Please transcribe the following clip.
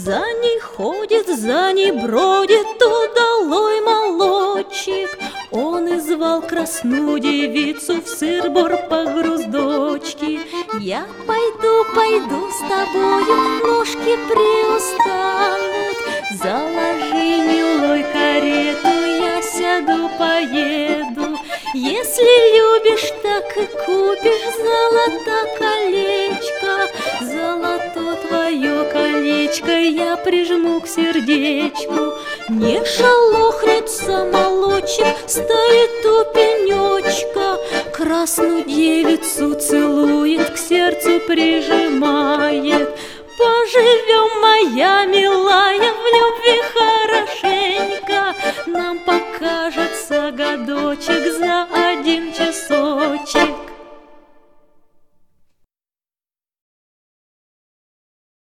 За ней ходит, за ней бродит удалой молодчик. Он и звал красную девицу в сыр-бор погруздочки. Я пойду, пойду с тобою, ножки приустанут. Заложи, милой, карету, я сяду, поеду. Если любишь, так и купишь золото колечко. Золото твое колечко я прижму к сердечку. Не шелохнется молодчик, стоит у пенечка. Красную девицу целует, к сердцу прижимает. Поживем, моя милая, в любви хорошенько. Нам покажется годочек за один часочек.